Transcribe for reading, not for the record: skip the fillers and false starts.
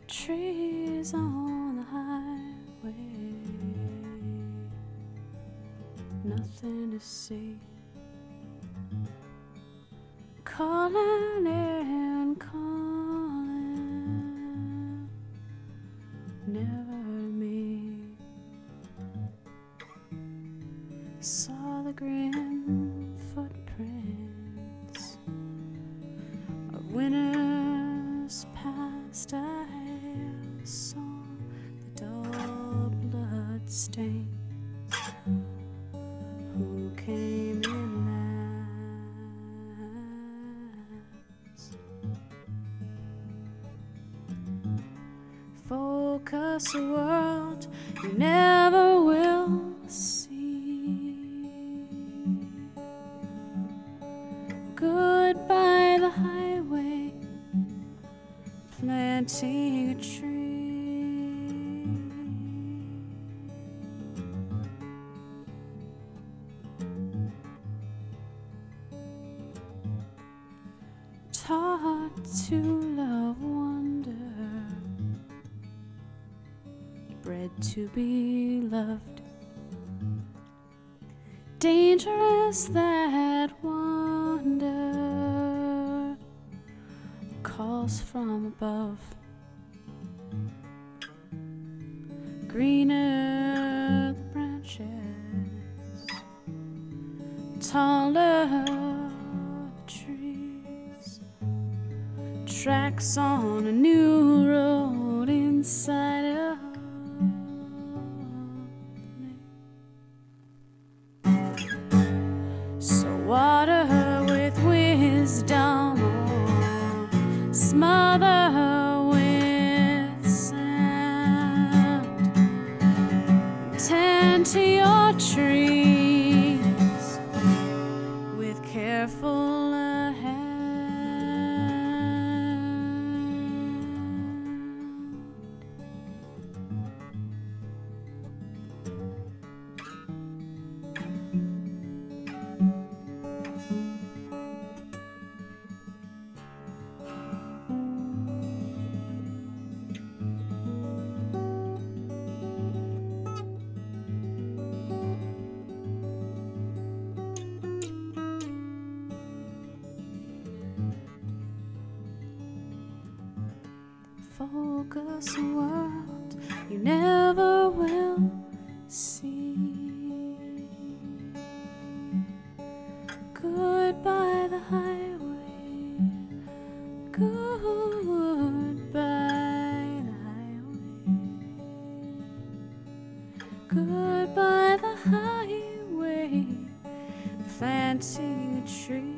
trees on the highway, nothing to see, calling and calling, never me. Saw the green footprints of winners past. I saw the dull blood stains. Who came in last? Focus a world you never will see. Goodbye the highway, planting a tree. Taught to love wonder, bred to be loved. Dangerous that wonder calls from above. Greener the branches, taller the trees. Tracks on a new road inside of me. So water with wisdom, or smother with sand. Tend to your trees with careful hand. Focus a world you never will see. Goodbye the highway, goodbye the highway, goodbye the highway, planting a tree.